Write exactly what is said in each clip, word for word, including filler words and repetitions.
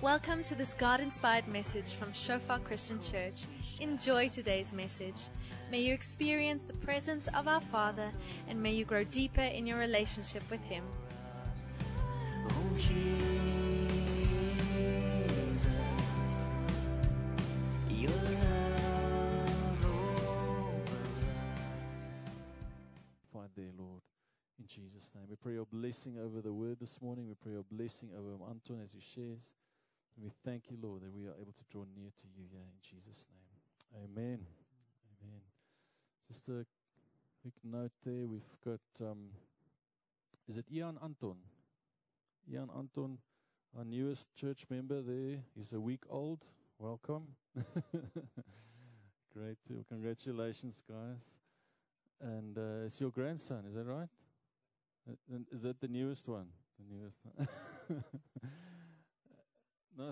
Welcome to this God-inspired message from Shofar Christian Church. Enjoy today's message. May you experience the presence of our Father, and may you grow deeper in your relationship with Him. Oh, Jesus, your love over us. Fight there, Lord, in Jesus' name. We pray your blessing over the word this morning. We pray your blessing over Anton as he shares. And we thank you, Lord, that we are able to draw near to you here in Jesus' name. Amen. Amen. Just a quick note there. We've got, um, is it Ian Anton? Ian Anton, our newest church member there. He's a week old. Welcome. Great. Too. Congratulations, guys. And uh, it's your grandson, is that right? Uh, is that the newest one? The newest one. Not,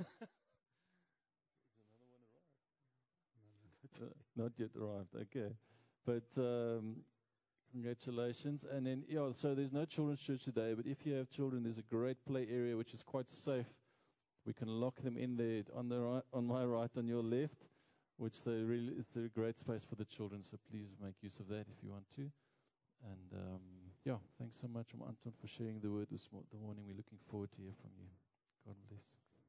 uh, not yet arrived. Okay, but um, congratulations. And then, yeah. So there's no children's church today. But if you have children, there's a great play area which is quite safe. We can lock them in there on the right, on my right, on your left, which they really it's a great space for the children. So please make use of that if you want to. And um, yeah, thanks so much, Anton, for sharing the word this mo- the morning. We're looking forward to hear from you. God bless.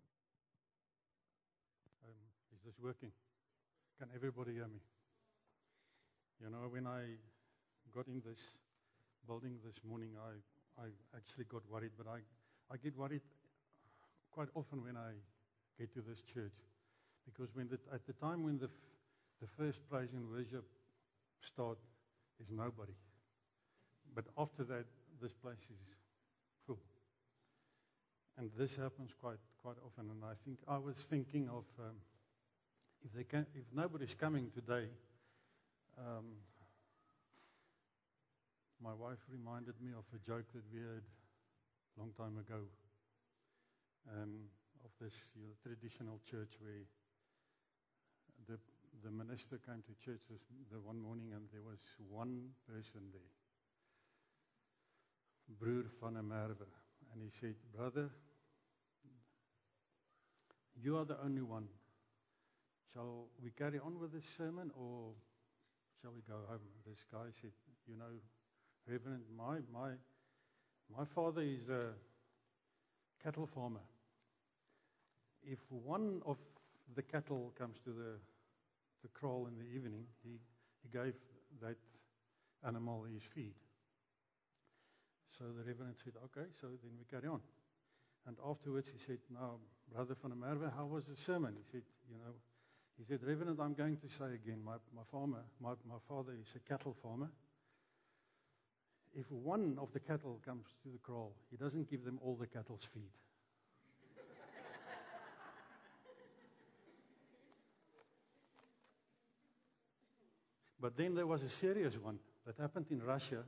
Um, is this working? Can everybody hear me? You know, when I got in this building this morning, I, I actually got worried, but I, I get worried quite often when I get to this church, because when the, at the time when the, f- the first praise and worship start, there's nobody. But after that, this place is full. And this happens quite quite often, and I think I was thinking of um, if they can, if nobody's coming today. Um, my wife reminded me of a joke that we heard a long time ago um, of this you know, traditional church where the the minister came to church this, the one morning, and there was one person there, Broer van der Merwe, and he said, "Brother, you are the only one. Shall we carry on with this sermon, or shall we go home?" This guy said, "You know, Reverend, my my my father is a cattle farmer. If one of the cattle comes to the the kraal in the evening, he, he gave that animal his feed." So the Reverend said, "Okay, so then we carry on." And afterwards he said, "Now, Brother van der Merwe, how was the sermon?" He said, you know, he said, "Reverend, I'm going to say again, my, my farmer, my, my father is a cattle farmer. If one of the cattle comes to the kraal, he doesn't give them all the cattle's feed." But then there was a serious one that happened in Russia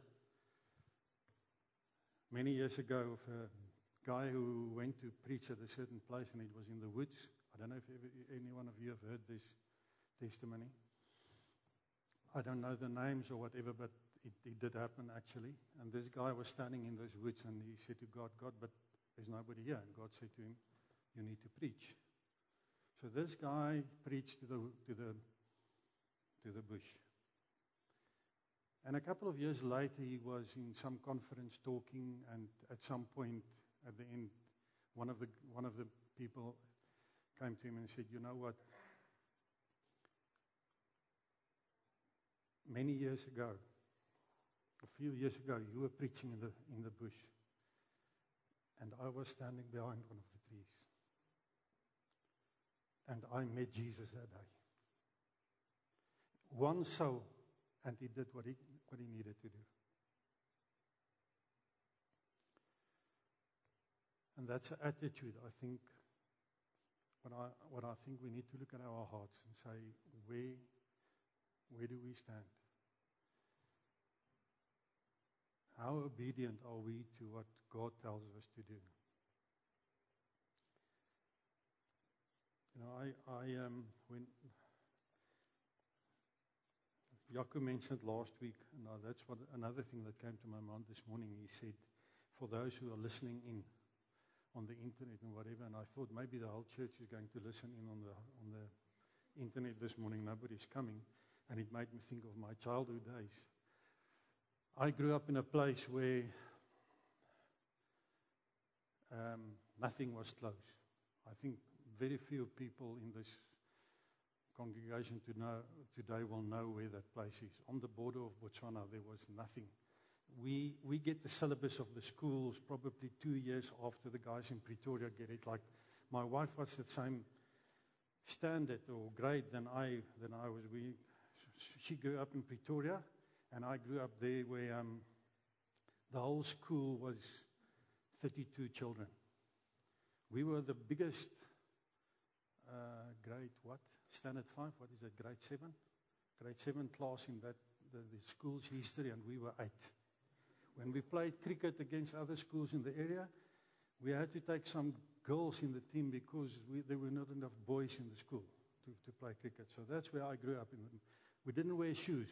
many years ago of a guy who went to preach at a certain place, and it was in the woods. I don't know if ever, any one of you have heard this testimony. I don't know the names or whatever, but it, it did happen actually. And this guy was standing in those woods, and he said to God, "God, but there's nobody here." And God said to him, "You need to preach." So this guy preached to the to the to the bush. And a couple of years later, he was in some conference talking, and at some point, at the end, one of the one of the people came to him and said, "You know what? Many years ago, a few years ago, you were preaching in the in the bush, and I was standing behind one of the trees, and I met Jesus that day. One soul, and he did what he what he needed to do." And that's an attitude, I think, what I, what I think we need to look at our hearts and say, where, where do we stand? How obedient are we to what God tells us to do? You know, I, I um, when Jaco mentioned last week, and uh, that's what another thing that came to my mind this morning. He said, for those who are listening in, on the internet and whatever, and I thought maybe the whole church is going to listen in on the on the internet this morning. Nobody's coming, and it made me think of my childhood days. I grew up in a place where um, nothing was close. I think very few people in this congregation to know, today will know where that place is. On the border of Botswana, there was nothing. We we get the syllabus of the schools probably two years after the guys in Pretoria get it. Like my wife was the same standard or grade than I than I was. We she grew up in Pretoria, and I grew up there where um, the whole school was thirty-two children. We were the biggest uh, grade what standard five. What is it? Grade seven. Grade seven class in that the, the school's history, and we were eight. When we played cricket against other schools in the area, we had to take some girls in the team because we, there were not enough boys in the school to, to play cricket. So that's where I grew up. In. We didn't wear shoes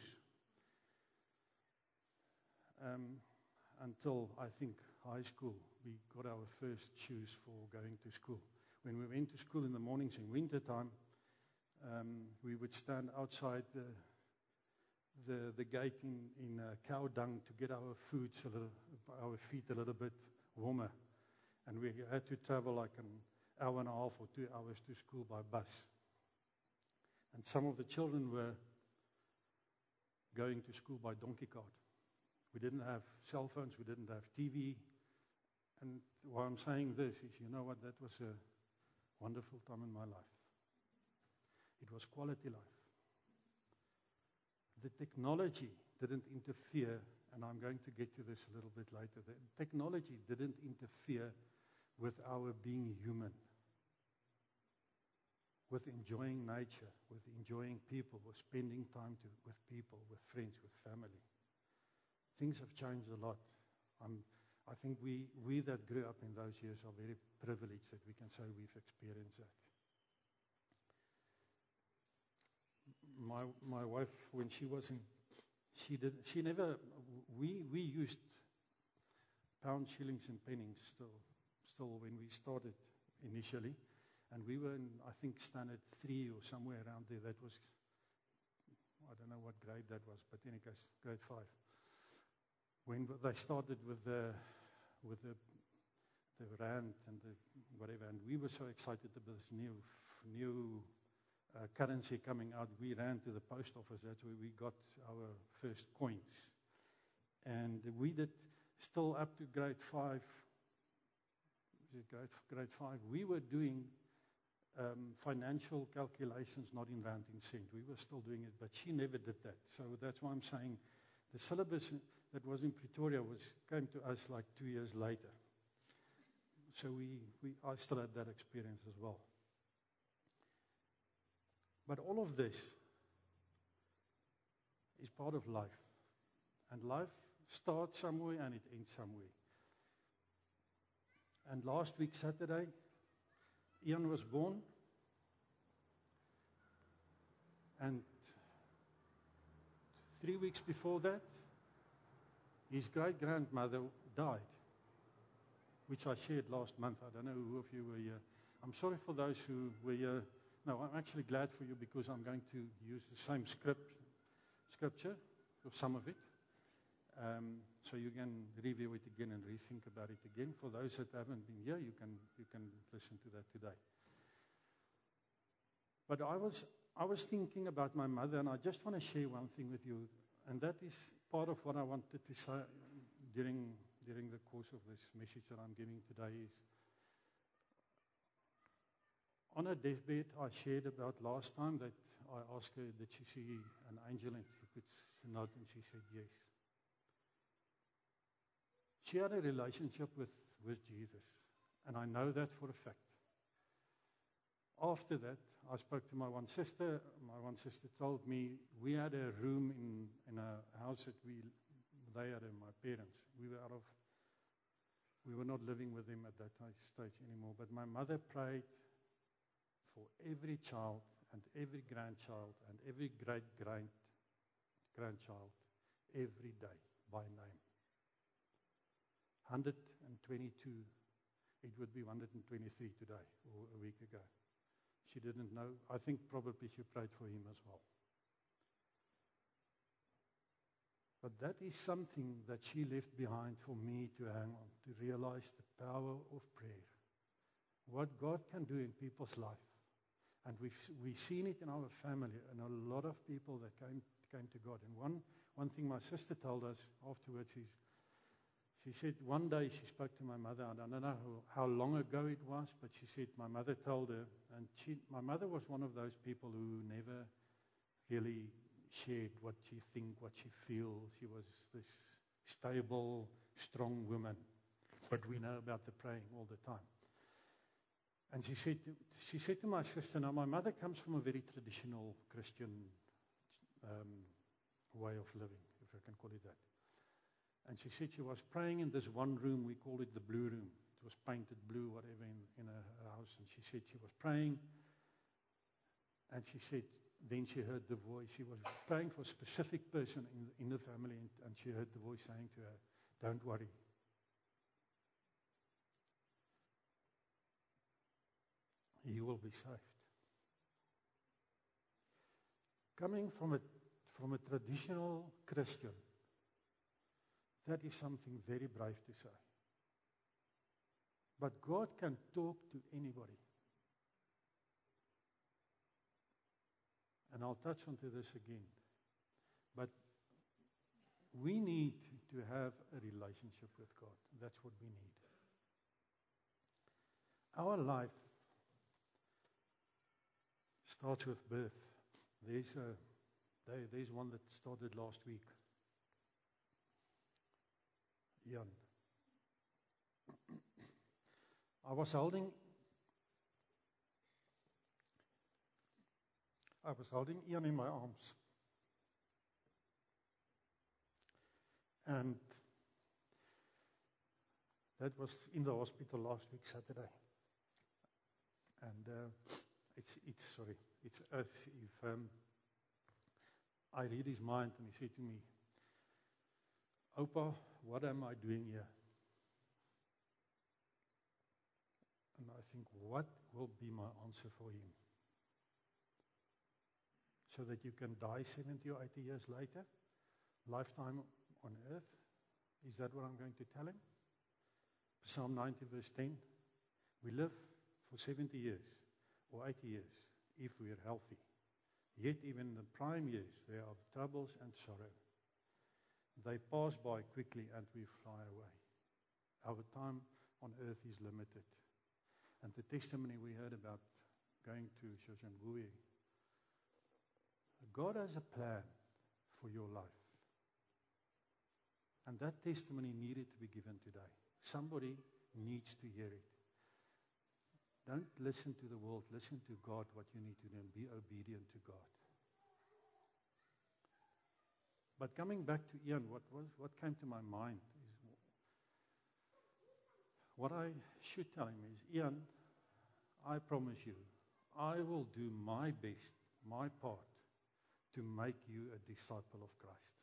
um, until, I think, high school. We got our first shoes for going to school. When we went to school in the mornings in winter time, um, we would stand outside the the the gate in in uh, cow dung to get our food, a little, our feet a little bit warmer, and we had to travel like an hour and a half or two hours to school by bus. And some of the children were going to school by donkey cart. We didn't have cell phones, we didn't have T V, and why I'm saying this is, you know what, that was a wonderful time in my life. It was quality life. The technology didn't interfere, and I'm going to get to this a little bit later. The technology didn't interfere with our being human, with enjoying nature, with enjoying people, with spending time to, with people, with friends, with family. Things have changed a lot. I'm, I think we, we that grew up in those years are very privileged that we can say we've experienced that. My my wife, when she was in, she did she never. We we used pounds, shillings, and pennies still still when we started initially, and we were in, I think, standard three or somewhere around there. That was, I don't know what grade that was, but in any case, grade five. When they started with the with the the rand and the whatever, and we were so excited about this new new. Uh, currency coming out, we ran to the post office. That's where we got our first coins. And we did still up to grade five. Was it grade, grade five? We were doing um, financial calculations, not in rand, in cent. We were still doing it, but she never did that. So that's why I'm saying the syllabus that was in Pretoria was came to us like two years later. So we, we I still had that experience as well. But all of this is part of life. And life starts somewhere and it ends somewhere. And last week, Saturday, Ian was born. And three weeks before that, his great-grandmother died, which I shared last month. I don't know who of you were here. I'm sorry for those who were here. No, I'm actually glad for you because I'm going to use the same script, scripture, or some of it, um, so you can review it again and rethink about it again. For those that haven't been here, you can you can listen to that today. But I was I was thinking about my mother, and I just want to share one thing with you, and that is part of what I wanted to say during during the course of this message that I'm giving today is. On her deathbed, I shared about last time that I asked her, did she see an angel? And she could nod, and she said yes. She had a relationship with, with Jesus, and I know that for a fact. After that, I spoke to my one sister. My one sister told me we had a room in, in a house that we, they had, my parents. We were out of, we were not living with them at that stage anymore, but my mother prayed for every child and every grandchild and every great-great-grandchild every day by name. one hundred twenty-two it would be one hundred twenty-three today, or a week ago. She didn't know. I think probably she prayed for him as well. But that is something that she left behind for me to hang on, to realize the power of prayer. What God can do in people's life. And we've, we've seen it in our family, and a lot of people that came, came to God. And one, one thing my sister told us afterwards is, she said one day she spoke to my mother. I don't know how, how long ago it was, but she said my mother told her, and she, my mother was one of those people who never really shared what she think, what she feels. She was this stable, strong woman. But we know about the praying all the time. And she said, to, she said to my sister, now my mother comes from a very traditional Christian um, way of living, if I can call it that. And she said she was praying in this one room, we called it the blue room. It was painted blue, whatever, in, in her house. And she said she was praying. And she said, then she heard the voice. She was praying for a specific person in, in the family, and, and she heard the voice saying to her, don't worry. You will be saved. Coming from a, from a traditional Christian, that is something very brave to say. But God can talk to anybody. And I'll touch onto this again. But we need to have a relationship with God. That's what we need. Our life starts with birth. There's, a, there, there's one that started last week. Ian. I was holding I was holding Ian in my arms. And that was in the hospital last week, Saturday. And uh, it's, it's, sorry, it's as if um, I read his mind, and he said to me, Opa, what am I doing here? And I think, what will be my answer for him? So that you can die seventy or eighty years later, lifetime on earth? Is that what I'm going to tell him? Psalm ninety verse ten, we live for seventy years or eighty years if we are healthy. Yet even in the prime years there are troubles and sorrow. They pass by quickly and we fly away. Our time on earth is limited. And the testimony we heard about going to Shoshanguwe, God has a plan for your life. And that testimony needed to be given today. Somebody needs to hear it. Don't listen to the world. Listen to God, what you need to do, and be obedient to God. But coming back to Ian, what, was, what came to my mind is, what I should tell him is, Ian, I promise you, I will do my best, my part, to make you a disciple of Christ.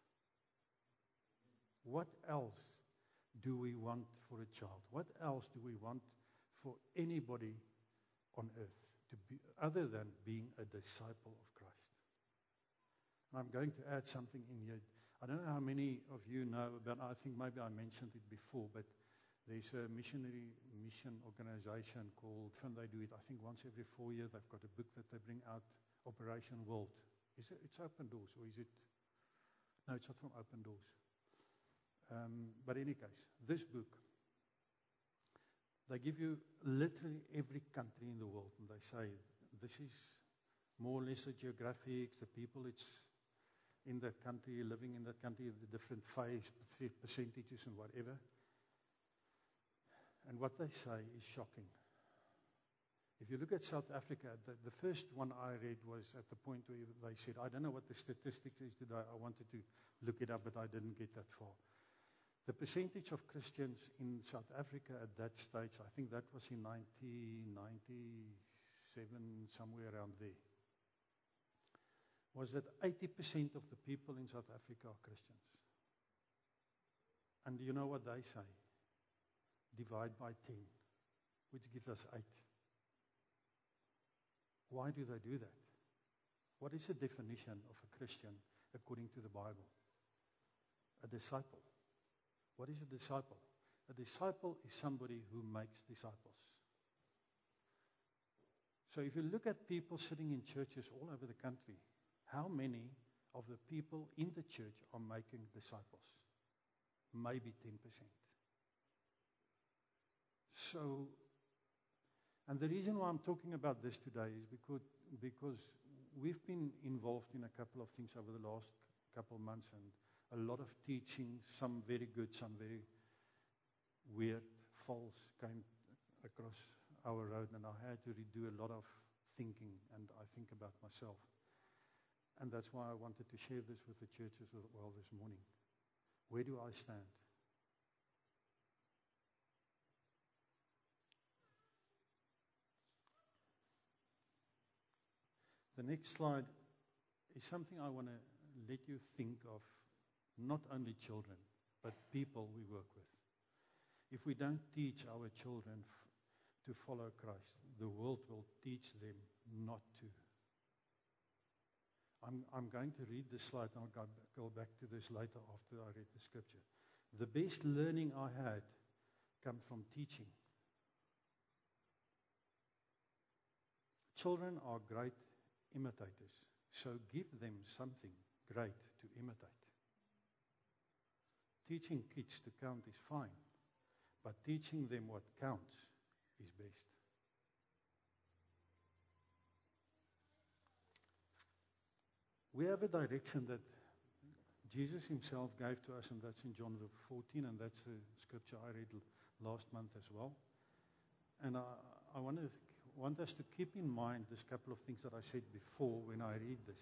What else do we want for a child? What else do we want for anybody on earth to be, other than being a disciple of Christ? And I'm going to add something in here. I don't know how many of you know about, I think maybe I mentioned it before, but there's a missionary mission organization called, and they do it, I think once every four years, they've got a book that they bring out, Operation World. Is it, it's Open Doors, or is it? No, it's not from Open Doors. Um, but in any case, this book, they give you literally every country in the world, and they say, this is more or less the geographics, the people it's in that country, living in that country, the different phase, percentages and whatever. And what they say is shocking. If you look at South Africa, the, the first one I read was at the point where they said, I don't know what the statistics is today. I wanted to look it up, but I didn't get that far. The percentage of Christians in South Africa at that stage, I think that was in nineteen ninety-seven, somewhere around there, was that eighty percent of the people in South Africa are Christians. And you know what they say? Divide by ten. which gives us eight. Why do they do that? What is the definition of a Christian according to the Bible? A disciple. What is a disciple? A disciple is somebody who makes disciples. So if you look at people sitting in churches all over the country, how many of the people in the church are making disciples? Maybe ten percent. So, and the reason why I'm talking about this today is because, because we've been involved in a couple of things over the last couple of months, and a lot of teaching, some very good, some very weird, false, came across our road, and I had to redo a lot of thinking, and I think about myself. And that's why I wanted to share this with the churches as well this morning. Where do I stand? The next slide is something I want to let you think of, not only children, but people we work with. If we don't teach our children f- to follow Christ, the world will teach them not to. I'm, I'm going to read this slide, and I'll go, go back to this later after I read the scripture. The best learning I had come from teaching. Children are great imitators, so give them something great to imitate. Teaching kids to count is fine, but teaching them what counts is best. We have a direction that Jesus himself gave to us, and that's in John fourteen, and that's a scripture I read l- last month as well. And I, I want, to, want us to keep in mind this couple of things that I said before when I read this.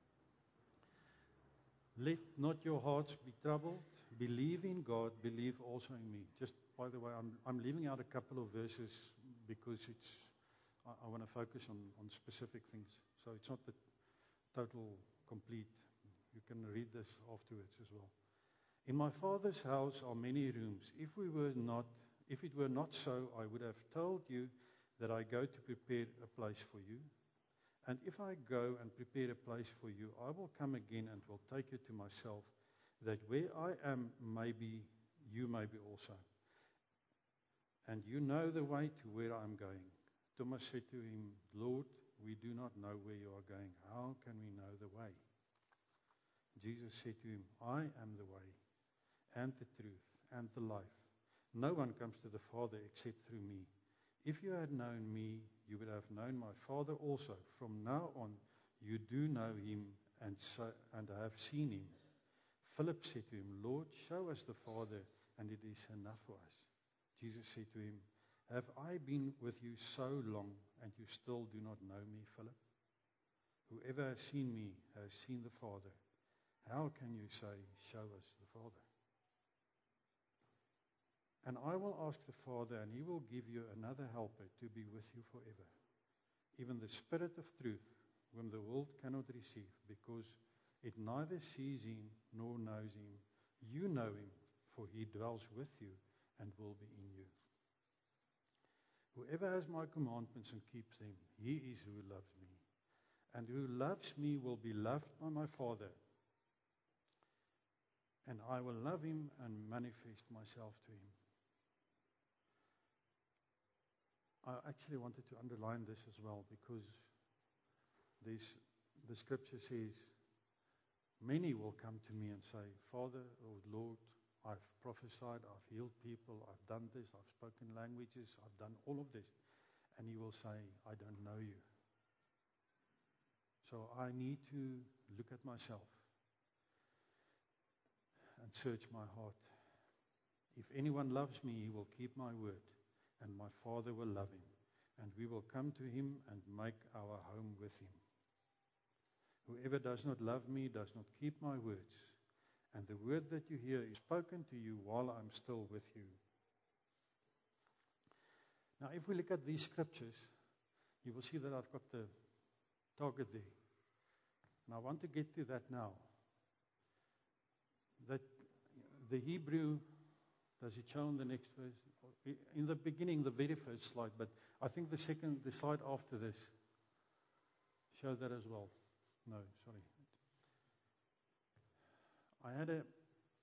Let not your hearts be troubled. Believe in God. Believe also in me. Just by the way, I'm, I'm leaving out a couple of verses because it's I, I want to focus on, on specific things. So it's not the total complete. You can read this afterwards as well. In my Father's house are many rooms. If we were not, if it were not so, I would have told you that I go to prepare a place for you. And if I go and prepare a place for you, I will come again and will take you to myself, that where I am may be, you may be also. And you know the way to where I am going. Thomas said to him, Lord, we do not know where you are going. How can we know the way? Jesus said to him, I am the way and the truth and the life. No one comes to the Father except through me. If you had known me, you would have known my Father also. From now on, you do know him and, so, and have seen him. Philip said to him, Lord, show us the Father, and it is enough for us. Jesus said to him, have I been with you so long, and you still do not know me, Philip? Whoever has seen me has seen the Father. How can you say, show us the Father? And I will ask the Father, and he will give you another helper to be with you forever, even the Spirit of truth, whom the world cannot receive, because it neither sees him nor knows him. You know him, for he dwells with you and will be in you. Whoever has my commandments and keeps them, he is who loves me. And who loves me will be loved by my Father. And I will love him and manifest myself to him. I actually wanted to underline this as well, because this, the scripture says, many will come to me and say, Father, or Lord, I've prophesied, I've healed people, I've done this, I've spoken languages, I've done all of this. And he will say, I don't know you. So I need to look at myself and search my heart. If anyone loves me, he will keep my word, and my Father will love him, and we will come to him and make our home with him. Whoever does not love me does not keep my words, and the word that you hear is spoken to you while I'm still with you. Now, if we look at these scriptures, you will see that I've got the target there. And I want to get to that now. That the Hebrew Does it show on the next verse? I- In the beginning, the very first slide, but I think the second, the slide after this, show that as well. No, sorry. I had a.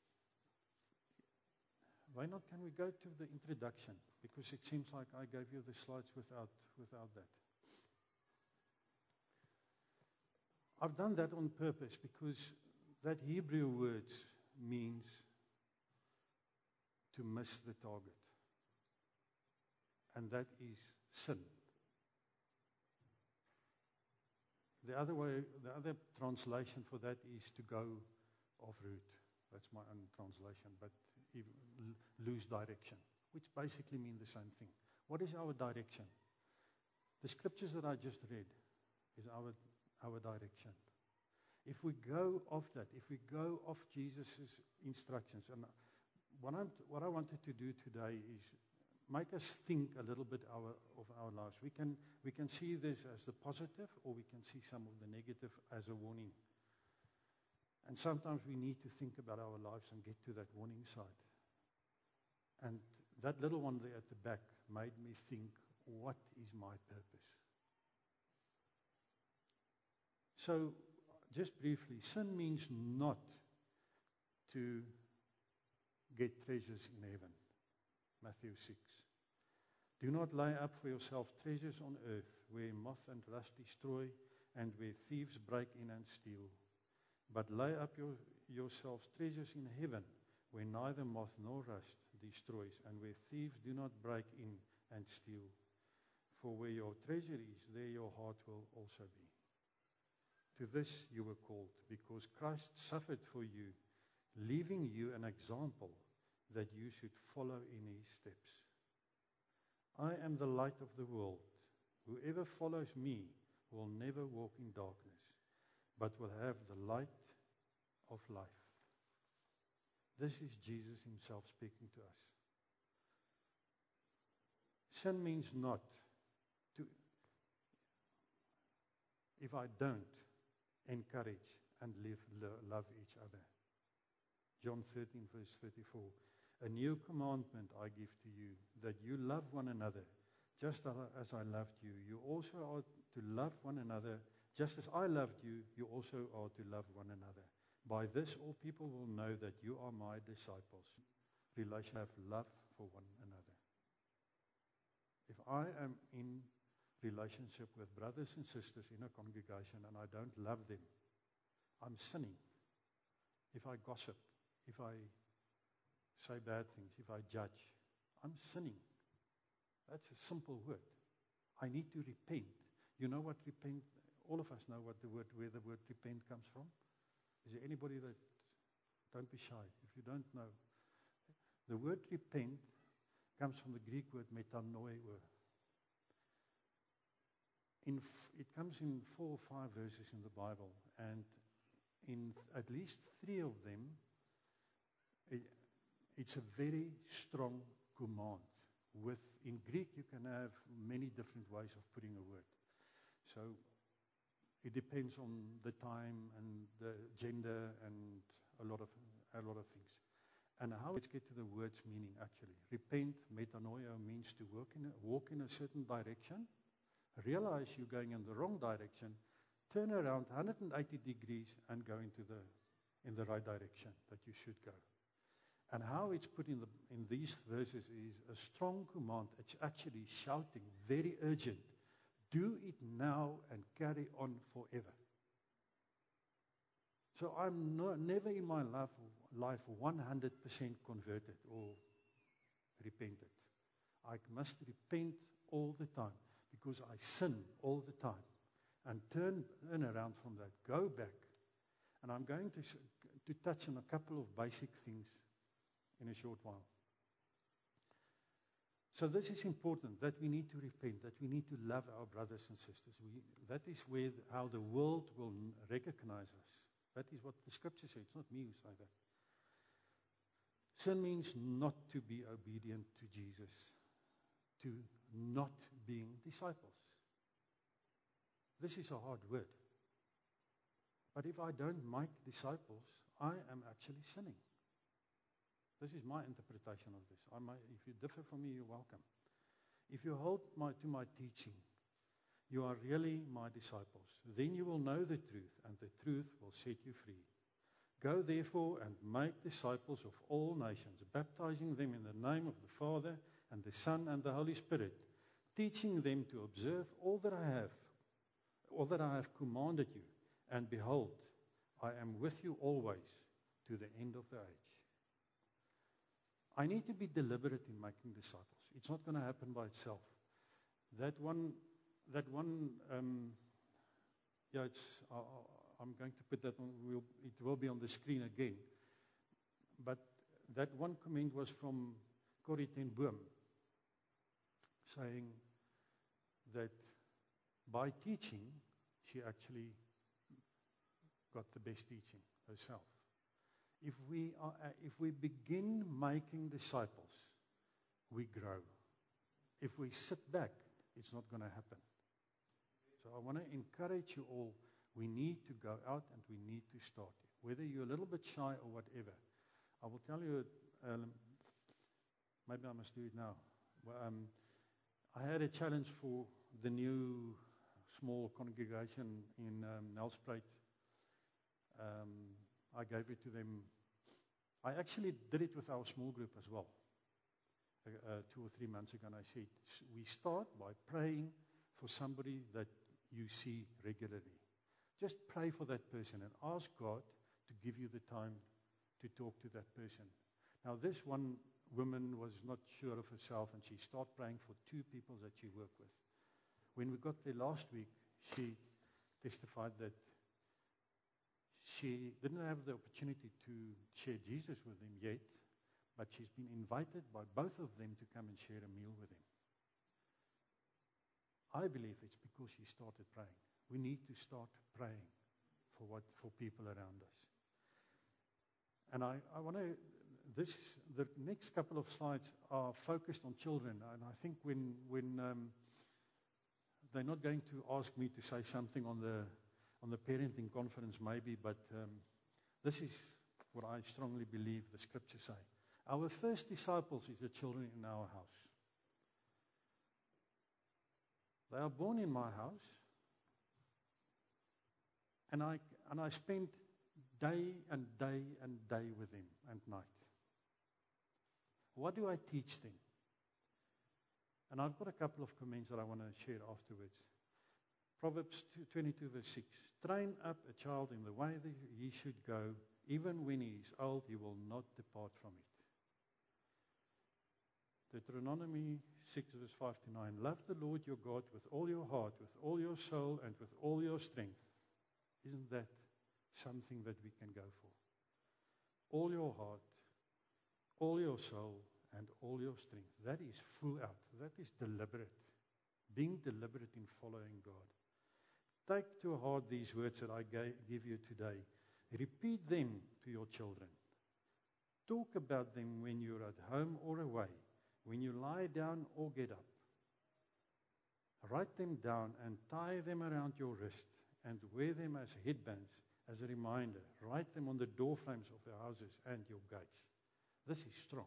Why not? Can we go to the introduction? Because it seems like I gave you the slides without without that. I've done that on purpose because that Hebrew word means to miss the target. And that is sin. The other way, the other translation for that is to go off route. That's my own translation, but even l- lose direction, which basically mean the same thing. What is our direction? The scriptures that I just read is our, our direction. If we go off that, if we go off Jesus' instructions, and what, I'm, what I wanted to do today is make us think a little bit our, of our lives. We can, we can see this as the positive, or we can see some of the negative as a warning. And sometimes we need to think about our lives and get to that warning side. And that little one there at the back made me think, what is my purpose? So, just briefly, sin means not to get treasures in heaven. Matthew six. Do not lay up for yourself treasures on earth, where moth and rust destroy, and where thieves break in and steal. But lay up your, yourselves treasures in heaven, where neither moth nor rust destroys, and where thieves do not break in and steal. For where your treasure is, there your heart will also be. To this you were called, because Christ suffered for you, leaving you an example that you should follow in his steps. I am the light of the world. Whoever follows me will never walk in darkness, but will have the light of life. This is Jesus himself speaking to us. Sin means not to, if I don't encourage and live, lo- love each other. John thirteen, verse thirty-four. A new commandment I give to you, that you love one another, just as I loved you. You also are to love one another, just as I loved you, you also are to love one another. By this all people will know that you are my disciples. Relation have love for one another. If I am in relationship with brothers and sisters in a congregation and I don't love them, I'm sinning. If I gossip, if I say bad things, if I judge, I'm sinning. That's a simple word. I need to repent. You know what repent, all of us know what the word, where the word repent comes from. Is there anybody that, don't be shy, if you don't know. The word repent comes from the Greek word metanoeo. In, it comes in four or five verses in the Bible, and in at least three of them, it, it's a very strong command. With, in Greek, you can have many different ways of putting a word. So it depends on the time and the gender and a lot of a lot of things. And how let's get to the word's meaning actually. Repent, metanoia, means to work in a, walk in a certain direction, realize you're going in the wrong direction, turn around one hundred eighty degrees and go into the in the right direction that you should go. And how it's put in the in these verses is a strong command. It's actually shouting, very urgent. Do it now and carry on forever. So I'm no, never in my life, life one hundred percent converted or repented. I must repent all the time because I sin all the time. And turn, turn around from that, go back. And I'm going to, to touch on a couple of basic things in a short while. So this is important, that we need to repent, that we need to love our brothers and sisters. We, that is where the, how the world will recognize us. That is what the scripture says. It's not me who say that. Sin means not to be obedient to Jesus, to not being disciples. This is a hard word. But if I don't make disciples, I am actually sinning. This is my interpretation of this. I might, if you differ from me, you're welcome. If you hold my, to my teaching, you are really my disciples. Then you will know the truth, and the truth will set you free. Go therefore and make disciples of all nations, baptizing them in the name of the Father and the Son and the Holy Spirit, teaching them to observe all that I have, all that I have commanded you. And behold, I am with you always to the end of the age. I need to be deliberate in making disciples. It's not going to happen by itself. That one, that one, um, yeah, it's. Uh, I'm going to put that on. We'll, it will be on the screen again. But that one comment was from Corrie ten Boom, saying that by teaching, she actually got the best teaching herself. If we are, uh, if we begin making disciples, we grow. If we sit back, it's not going to happen. So I want to encourage you all. We need to go out and we need to start. Whether you're a little bit shy or whatever. I will tell you, um, maybe I must do it now. Well, um, I had a challenge for the new small congregation in um, Nelspruit. Um, I gave it to them. I actually did it with our small group as well. Uh, uh, two or three months ago, and I said, we start by praying for somebody that you see regularly. Just pray for that person and ask God to give you the time to talk to that person. Now, this one woman was not sure of herself, and she started praying for two people that she worked with. When we got there last week, she testified that she didn't have the opportunity to share Jesus with him yet, but she's been invited by both of them to come and share a meal with him. I believe it's because she started praying. We need to start praying for what for people around us. And I, I want to, this, the next couple of slides are focused on children. And I think when, when um, they're not going to ask me to say something on the, on the parenting conference maybe, but um, this is what I strongly believe the scriptures say. Our first disciples is the children in our house. They are born in my house. And I, and I spent day and day and day with them and night. What do I teach them? And I've got a couple of comments that I want to share afterwards. Proverbs twenty-two verse six. Train up a child in the way that he should go. Even when he is old, he will not depart from it. Deuteronomy six verse five to nine. Love the Lord your God with all your heart, with all your soul, and with all your strength. Isn't that something that we can go for? All your heart, all your soul, and all your strength. That is full out. That is deliberate. Being deliberate in following God. Take to heart these words that I give you today. Repeat them to your children. Talk about them when you're at home or away, when you lie down or get up. Write them down and tie them around your wrist, and wear them as headbands, as a reminder. Write them on the door frames of your houses and your gates. This is strong.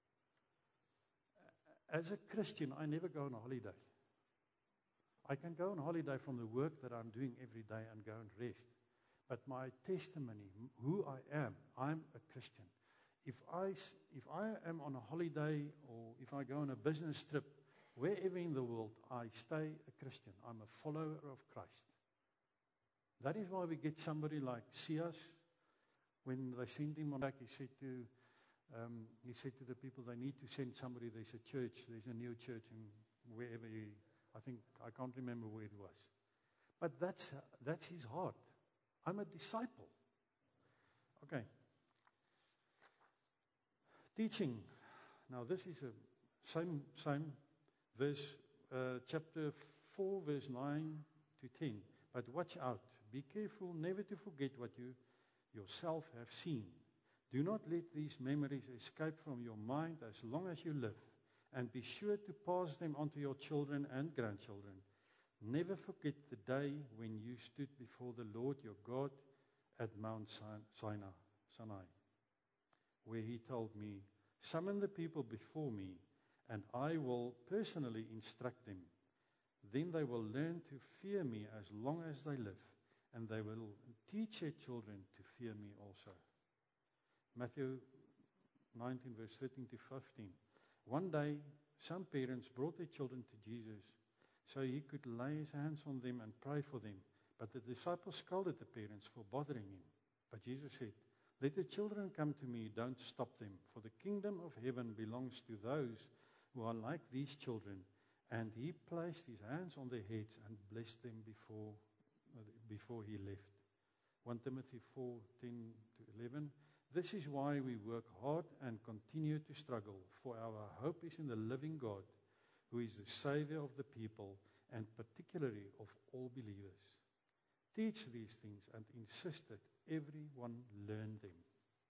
As a Christian, I never go on a holiday. I can go on holiday from the work that I'm doing every day and go and rest. But my testimony, who I am, I'm a Christian. If I, if I am on a holiday or if I go on a business trip, wherever in the world, I stay a Christian. I'm a follower of Christ. That is why we get somebody like Sias. When they sent him on back, he said to um, he said to the people, they need to send somebody. There's a church. There's a new church in wherever he. I think I can't remember where it was, but that's that's his heart. I'm a disciple. Okay. Teaching. Now this is a same same verse, uh, chapter four, verse nine to ten. But watch out. Be careful never to forget what you yourself have seen. Do not let these memories escape from your mind as long as you live, and be sure to pass them on to your children and grandchildren. Never forget the day when you stood before the Lord your God at Mount Sinai, Sinai, where he told me, Summon the people before me, and I will personally instruct them. Then they will learn to fear me as long as they live, and they will teach their children to fear me also. Matthew nineteen, verse thirteen to fifteen. One day, some parents brought their children to Jesus so he could lay his hands on them and pray for them. But the disciples scolded the parents for bothering him. But Jesus said, "Let the children come to me, don't stop them, for the kingdom of heaven belongs to those who are like these children." And he placed his hands on their heads and blessed them before, uh, before he left. First Timothy four, ten to eleven. This is why we work hard and continue to struggle, for our hope is in the living God, who is the Savior of the people, and particularly of all believers. Teach these things and insist that everyone learn them.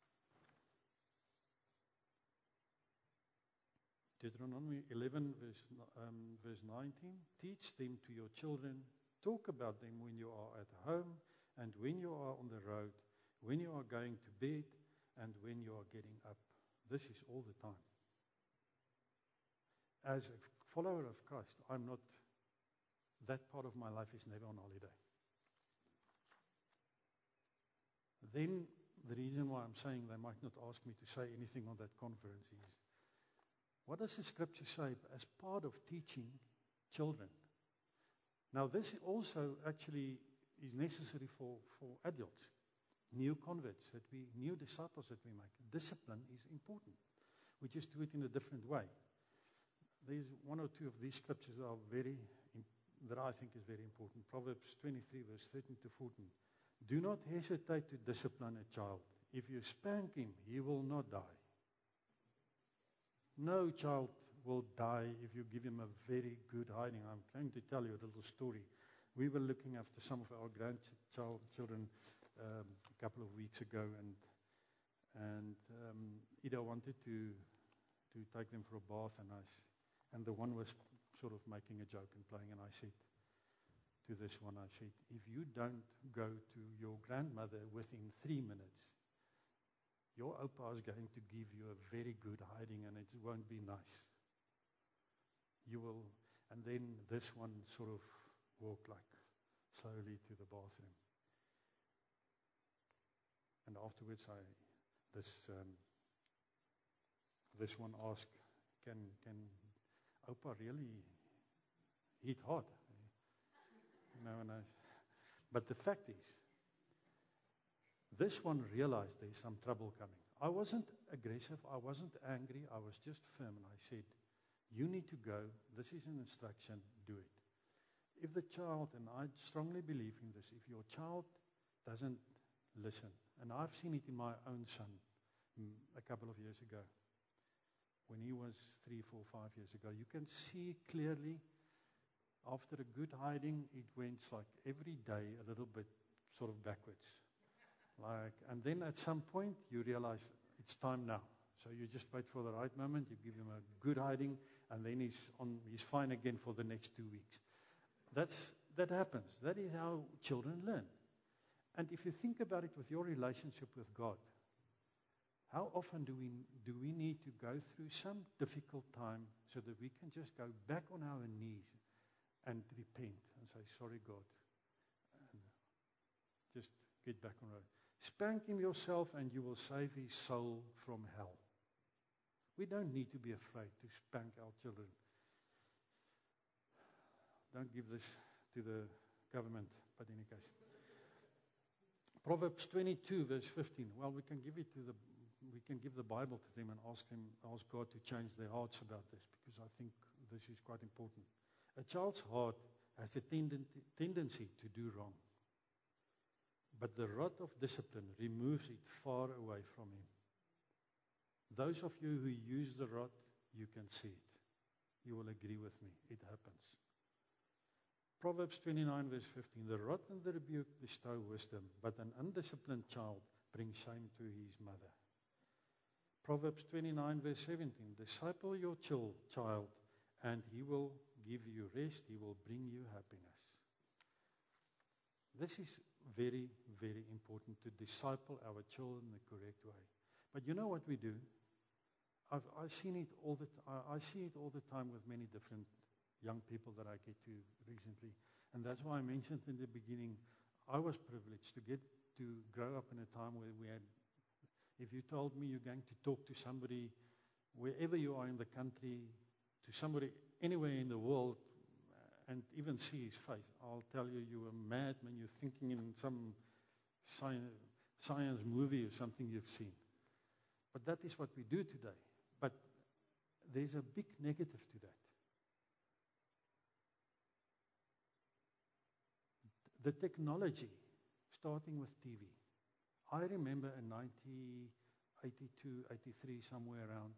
Deuteronomy eleven, verse, um, verse nineteen. Teach them to your children. Talk about them when you are at home and when you are on the road, when you are going to bed and when you are getting up. This is all the time. As a follower of Christ, I'm not, that part of my life is never on holiday. Then the reason why I'm saying they might not ask me to say anything on that conference is, what does the scripture say as part of teaching children? Now this also actually is necessary for, for adults, new converts, that we, new disciples that we make. Discipline is important. We just do it in a different way. There's one or two of these scriptures that are very, that I think is very important. Proverbs twenty-three, verse thirteen to fourteen. Do not hesitate to discipline a child. If you spank him, he will not die. No child will die if you give him a very good hiding. I'm going to tell you a little story. We were looking after some of our grandchildren um, a couple of weeks ago, and and um, Ida wanted to to take them for a bath, and I, and the one was sort of making a joke and playing, and I said to this one, I said, if you don't go to your grandmother within three minutes, your opa is going to give you a very good hiding, and it won't be nice. You will, and then this one sort of walked like slowly to the bathroom. And afterwards, I, this um, this one asked, can can opa really hit hard? You know, and I, but the fact is, this one realized there's some trouble coming. I wasn't aggressive. I wasn't angry. I was just firm. And I said, you need to go. This is an instruction. Do it. If the child, and I strongly believe in this, if your child doesn't listen, and I've seen it in my own son mm, a couple of years ago, when he was three, four, five years ago, you can see clearly after a good hiding, it went like every day a little bit sort of backwards. Like, and then at some point, you realize it's time now. So you just wait for the right moment, you give him a good hiding, and then he's on, he's fine again for the next two weeks. That's, that happens. That is how children learn. And if you think about it with your relationship with God, how often do we, do we need to go through some difficult time so that we can just go back on our knees and repent and say, sorry, God, and just get back on road. Spank him yourself and you will save his soul from hell. We don't need to be afraid to spank our children. Don't give this to the government, but in any case. Proverbs twenty-two, verse fifteen. Well, we can give it to the, we can give the Bible to them and ask them, ask God to change their hearts about this, because I think this is quite important. A child's heart has a tenden- tendency to do wrong, but the rod of discipline removes it far away from him. Those of you who use the rod, you can see it. You will agree with me. It happens. Proverbs twenty-nine, verse fifteen. The rod and the rebuke bestow wisdom, but an undisciplined child brings shame to his mother. Proverbs twenty-nine, verse seventeen. Disciple your chil- child, and he will give you rest. He will bring you happiness. This is very, very important, to disciple our children the correct way. But you know what we do? I've, I've seen it all the t- I, I see it all the time with many different young people that I get to recently. And that's why I mentioned in the beginning, I was privileged to get to grow up in a time where we had, if you told me you're going to talk to somebody, wherever you are in the country, to somebody anywhere in the world, and even see his face, I'll tell you, you were mad when you're thinking in some science, science movie or something you've seen. But that is what we do today. But there's a big negative to that. The technology, starting with T V. I remember in nineteen eighty-two, eighty-three, somewhere around,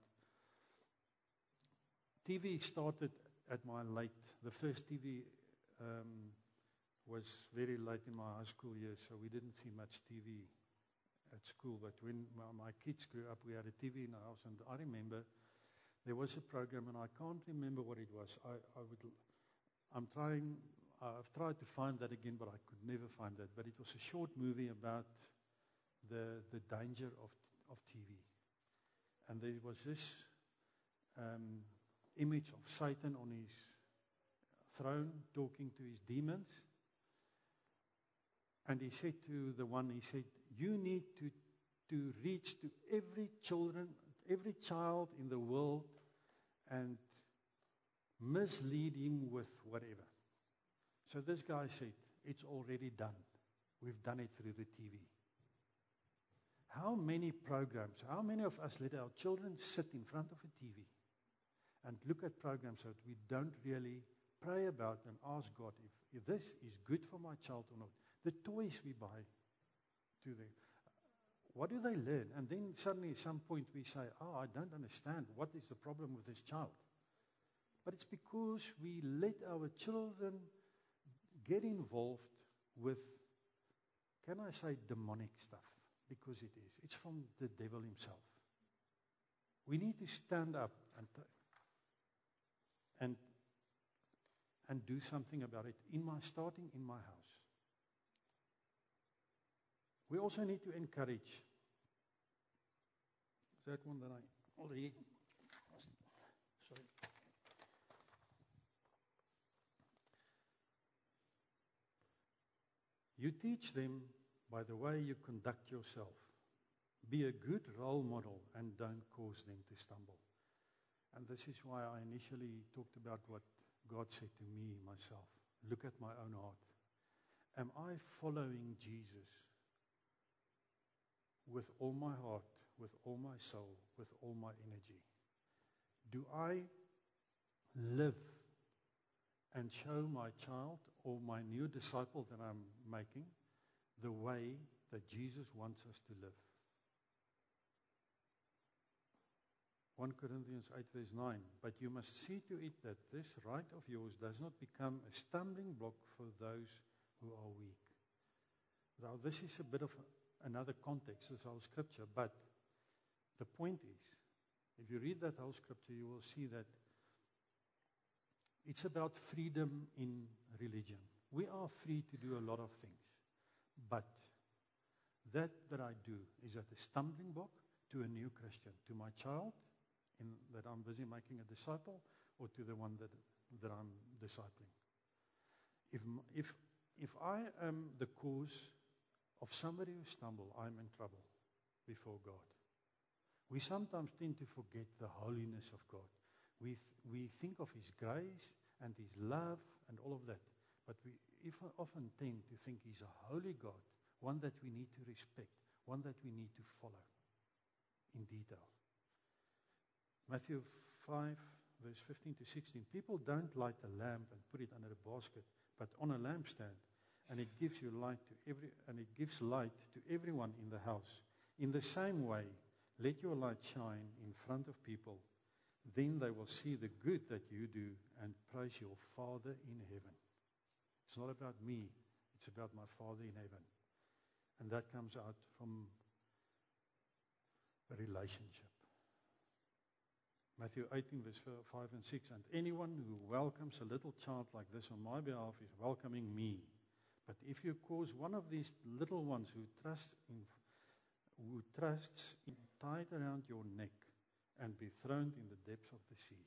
T V started at my late, the first T V um, was very late in my high school years, so we didn't see much T V at school. But when my, my kids grew up, we had a T V in the house, and I remember there was a program, and I can't remember what it was. I, I would, I'm trying, I've tried to find that again, but I could never find that. But it was a short movie about the the danger of of T V, and there was this um, image of Satan on his throne talking to his demons, and he said to the one, he said, "You need to to reach to every children, every child in the world, and mislead him with whatever." So this guy said, "It's already done. We've done it through the T V." How many programs, how many of us let our children sit in front of a T V and look at programs that we don't really pray about and ask God if, if this is good for my child or not? The toys we buy to them, what do they learn? And then suddenly at some point we say, "Oh, I don't understand. What is the problem with this child?" But it's because we let our children get involved with, can I say, demonic stuff? Because it is. It's from the devil himself. We need to stand up and t- and and do something about it. In my starting in my house. We also need to encourage. Is that one that I already? Sorry. You teach them by the way you conduct yourself. Be a good role model and don't cause them to stumble. And this is why I initially talked about what God said to me, myself. Look at my own heart. Am I following Jesus with all my heart, with all my soul, with all my energy? Do I live and show my child or my new disciple that I'm making the way that Jesus wants us to live? First Corinthians eight verse nine, but you must see to it that this right of yours does not become a stumbling block for those who are weak. Now this is a bit of another context, this whole scripture, but the point is, if you read that whole scripture, you will see that it's about freedom in religion. We are free to do a lot of things, but that that I do, is that a stumbling block to a new Christian, to my child in, that I'm busy making a disciple, or to the one that that I'm discipling? If if if I am the cause of somebody who stumble, I'm in trouble before God. We sometimes tend to forget the holiness of God. We th- we think of His grace and His love and all of that, but we if often tend to think He's a holy God, one that we need to respect, one that we need to follow in detail. Matthew five, verse fifteen to sixteen. People don't light a lamp and put it under a basket, but on a lampstand, and it gives you light to every, and it gives light to everyone in the house. In the same way, let your light shine in front of people. Then they will see the good that you do and praise your Father in heaven. It's not about me. It's about my Father in heaven. And that comes out from a relationship. Matthew eighteen, verse five and six. And anyone who welcomes a little child like this on my behalf is welcoming me. But if you cause one of these little ones who trusts in, who trusts in tied around your neck and be thrown in the depths of the sea.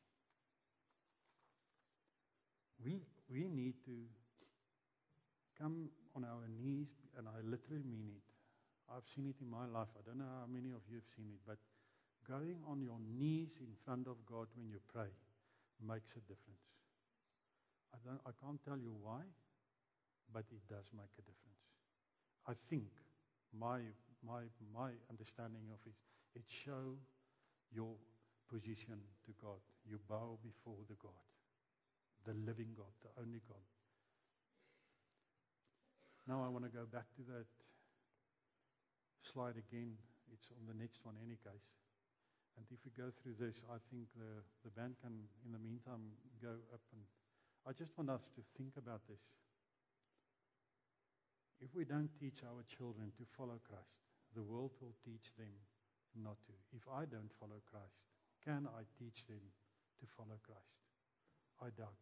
We, we need to come on our knees, and I literally mean it. I've seen it in my life. I don't know how many of you have seen it, but going on your knees in front of God when you pray makes a difference. I don't, I can't tell you why, but it does make a difference. I think my my my understanding of it, it shows your position to God. You bow before the God, the living God, the only God. Now I want to go back to that slide again. It's on the next one, any case. And if we go through this, I think the, the band can, in the meantime, go up. And I just want us to think about this. If we don't teach our children to follow Christ, the world will teach them not to. If I don't follow Christ, can I teach them to follow Christ? I doubt.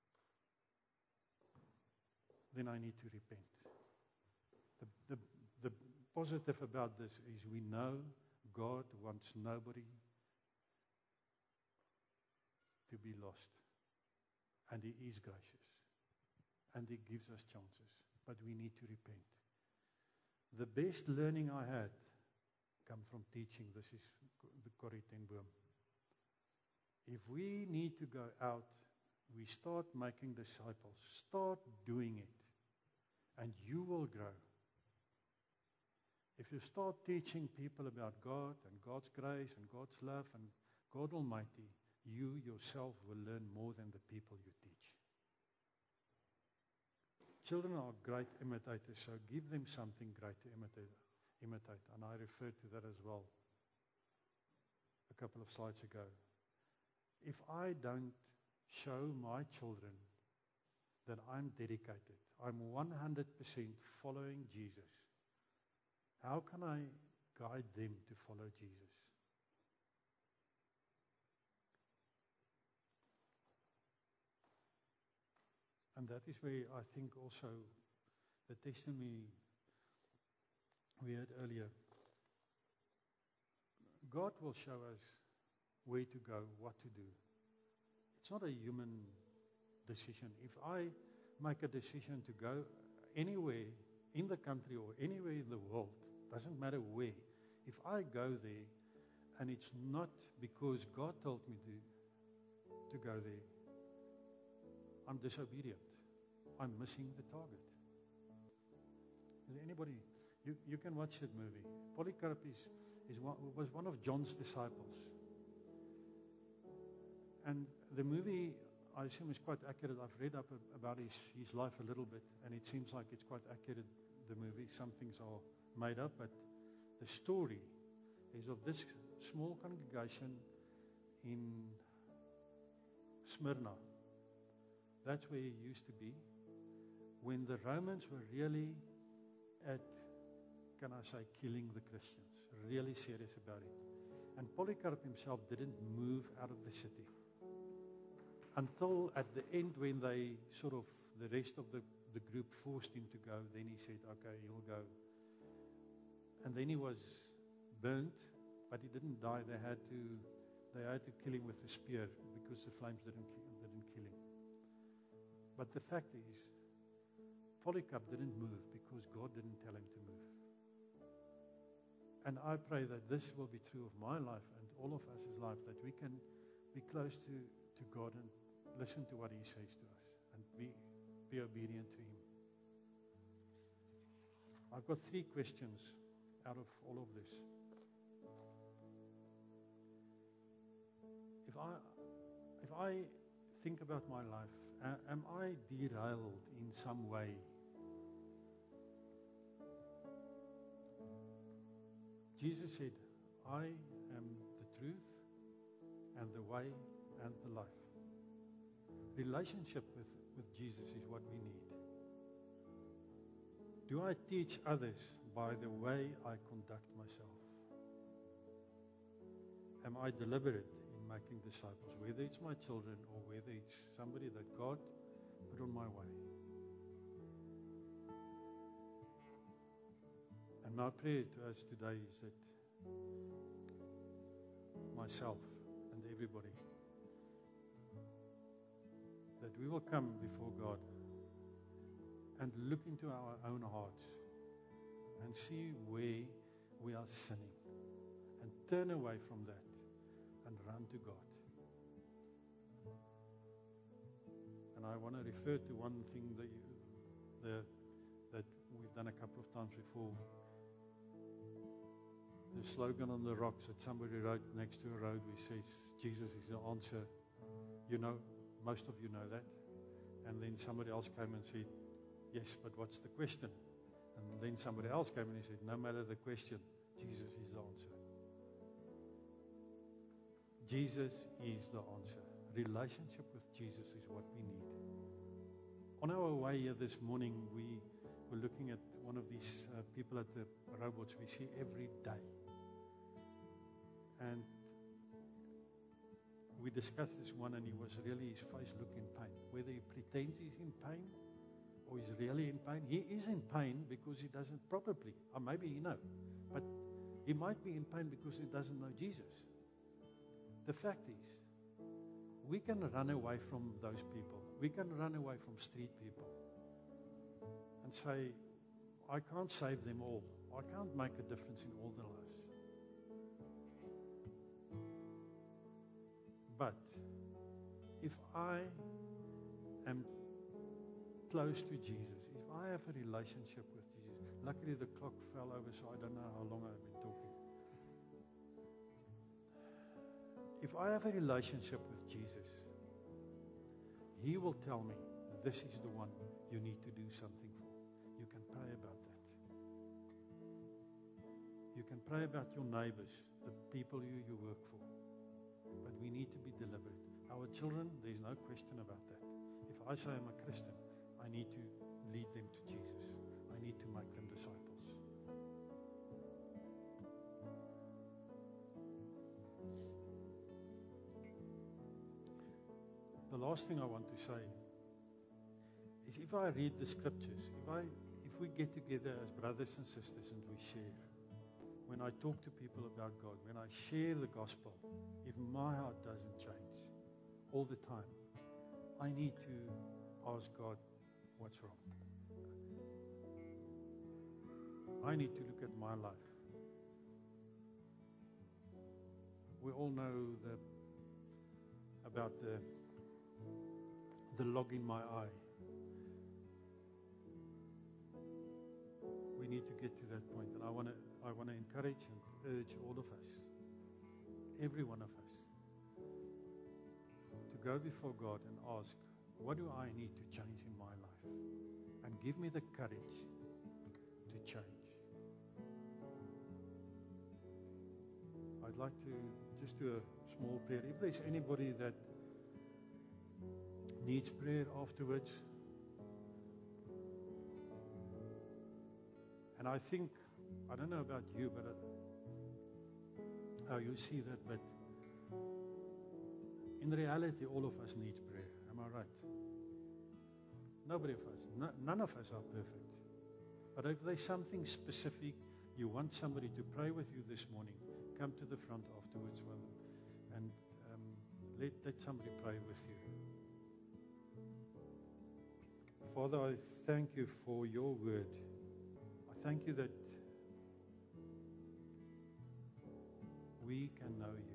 Then I need to repent. The, the, the positive about this is we know God wants nobody to be lost. And He is gracious. And He gives us chances. But we need to repent. The best learning I had come from teaching. This is the Corrie ten Boom. If we need to go out, we start making disciples. Start doing it. And you will grow. If you start teaching people about God and God's grace and God's love and God Almighty, you yourself will learn more than the people you teach. Children are great imitators, so give them something great to imitate. imitate. And I referred to that as well a couple of slides ago. If I don't show my children that I'm dedicated, I'm one hundred percent following Jesus, how can I guide them to follow Jesus? And that is where I think also the testimony we heard earlier, God will show us where to go, what to do. It's not a human decision. If I make a decision to go anywhere in the country or anywhere in the world, doesn't matter where, if I go there and it's not because God told me to, to go there, I'm disobedient. I'm missing the target. Is there anybody? You, you can watch that movie. Polycarp is, is one, was one of John's disciples. And the movie, I assume, is quite accurate. I've read up about his, his life a little bit, and it seems like it's quite accurate, the movie. Some things are made up, but the story is of this small congregation in Smyrna. That's where he used to be. When the Romans were really at, can I say, killing the Christians, really serious about it. And Polycarp himself didn't move out of the city. Until at the end when they sort of, the rest of the, the group forced him to go, then he said, okay, he'll go. And then he was burnt, but he didn't die. They had to, they had to kill him with a spear because the flames didn't, didn't kill him. But the fact is, Polycarp didn't move because God didn't tell him to move. And I pray that this will be true of my life and all of us' life, that we can be close to, to God and listen to what He says to us and be, be obedient to Him. I've got three questions out of all of this. If I, if I think about my life, uh, am I derailed in some way? Jesus said, I am the truth and the way and the life. Relationship with, with Jesus is what we need. Do I teach others by the way I conduct myself? Am I deliberate in making disciples, whether it's my children or whether it's somebody that God put on my way? And my prayer to us today is that myself, everybody. That we will come before God and look into our own hearts and see where we are sinning and turn away from that and run to God. And I want to refer to one thing that you, the, that we've done a couple of times before. The slogan on the rocks that somebody wrote next to a road which says, Jesus is the answer. You know, most of you know that. And then somebody else came and said, yes, but what's the question? And then somebody else came and he said, no matter the question, Jesus is the answer. Jesus is the answer. Relationship with Jesus is what we need. On our way here this morning, we were looking at one of these uh, people at the robots we see every day. And we discussed this one, and he was really, his face looked in pain. Whether he pretends he's in pain or he's really in pain, he is in pain because he doesn't probably, or maybe he knows, but he might be in pain because he doesn't know Jesus. The fact is, we can run away from those people. We can run away from street people and say, I can't save them all. I can't make a difference in all their lives. But if I am close to Jesus, if I have a relationship with Jesus, luckily the clock fell over, so I don't know how long I've been talking. If I have a relationship with Jesus, He will tell me, this is the one you need to do something for. You can pray about that. You can pray about your neighbors, the people you, you work for. But we need to be deliberate. Our children, there's no question about that. If I say I'm a Christian, I need to lead them to Jesus. I need to make them disciples. The last thing I want to say is if I read the scriptures, if I, if we get together as brothers and sisters and we share, when I talk to people about God, when I share the gospel, if my heart doesn't change all the time, I need to ask God, what's wrong? I need to look at my life. We all know the, about the, the log in my eye. We need to get to that point, and I want to I want to encourage and urge all of us, every one of us, to go before God and ask, what do I need to change in my life? And give me the courage to change. I'd like to just do a small prayer. If there's anybody that needs prayer afterwards, and I think, I don't know about you, but uh, how you see that, but in reality, all of us need prayer. Am I right? Nobody of us, no, none of us are perfect. But if there's something specific, you want somebody to pray with you this morning, come to the front afterwards, well, and um, let, let somebody pray with you. Father, I thank you for your word. I thank you that we can know you.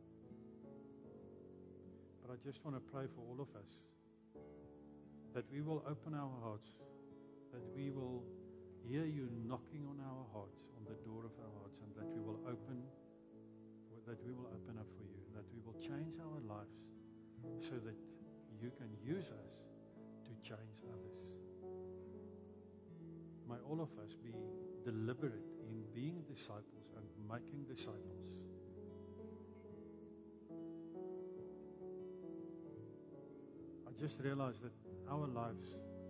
But I just want to pray for all of us, that we will open our hearts, that we will hear you knocking on our hearts, on the door of our hearts, and that we will open, that we will open up for you, that we will change our lives so that you can use us to change others. May all of us be deliberate in being disciples and making disciples. I just realized that our lives,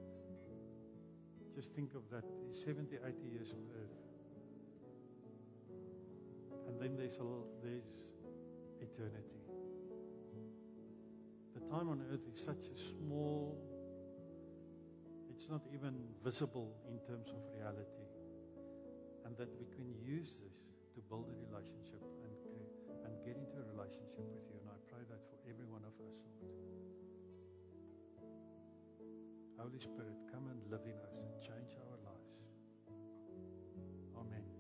just think of that, seventy, eighty years on earth. And then there's, a, there's eternity. The time on earth is such a small, it's not even visible in terms of reality. And that we can use this to build a relationship and, and get into a relationship with you. And I pray that for every one of us, Lord. Holy Spirit, come and live in us and change our lives. Amen.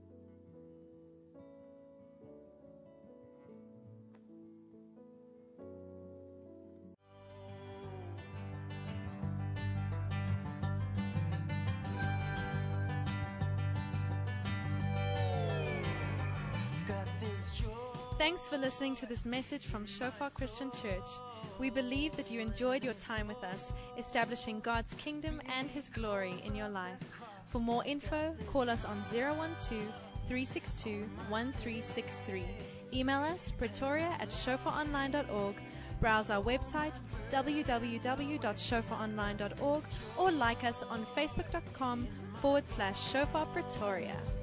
Got this joy. Thanks for listening to this message from Shofar Christian Church. We believe that you enjoyed your time with us, establishing God's kingdom and His glory in your life. For more info, call us on zero one two, three six two, one three six three. Email us pretoria at shofar online dot org. Browse our website w w w dot shofar online dot org or like us on facebook dot com forward slash Shofar Pretoria.